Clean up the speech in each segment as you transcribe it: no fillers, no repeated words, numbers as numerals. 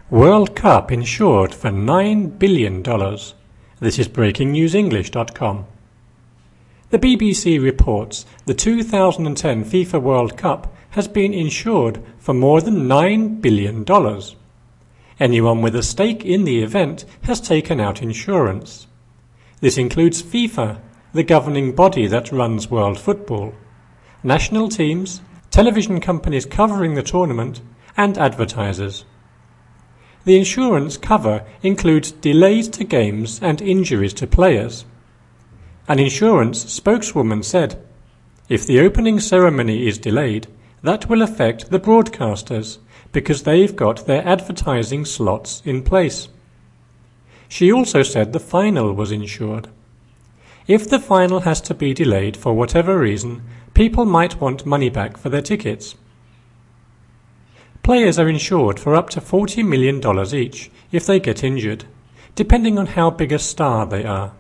World Cup insured for $9 billion. This is BreakingNewsEnglish.com. The BBC reports the 2010 FIFA World Cup has been insured for more than $9 billion. Anyone with a stake in the event has taken out insurance. This includes FIFA, the governing body that runs world football, national teams, television companies covering the tournament, and advertisers. The insurance cover includes delays to games and injuries to players. An insurance spokeswoman said, "If the opening ceremony is delayed, that will affect the broadcasters because they've got their advertising slots in place." She also said the final was insured. If the final has to be delayed for whatever reason, people might want money back for their tickets. Players are insured for up to $40 million each if they get injured, depending on how big a star they are.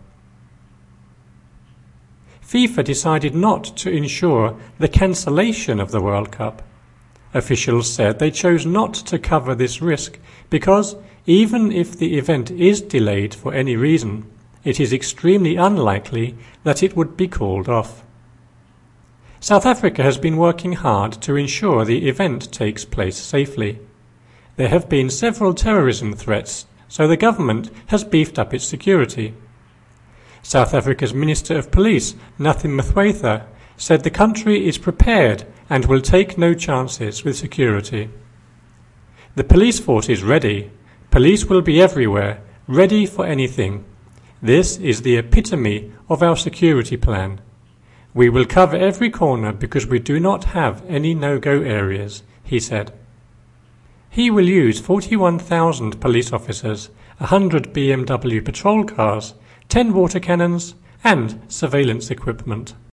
FIFA decided not to insure the cancellation of the World Cup. Officials said they chose not to cover this risk because even if the event is delayed for any reason, it is extremely unlikely that it would be called off. South Africa has been working hard to ensure the event takes place safely. There have been several terrorism threats, so the government has beefed up its security. South Africa's Minister of Police, Nathi Mthethwa, said the country is prepared and will take no chances with security. The police force is ready. Police will be everywhere, ready for anything. This is the epitome of our security plan. We will cover every corner because we do not have any no-go areas, he said. He will use 41,000 police officers, 100 BMW patrol cars, 10 water cannons, and surveillance equipment.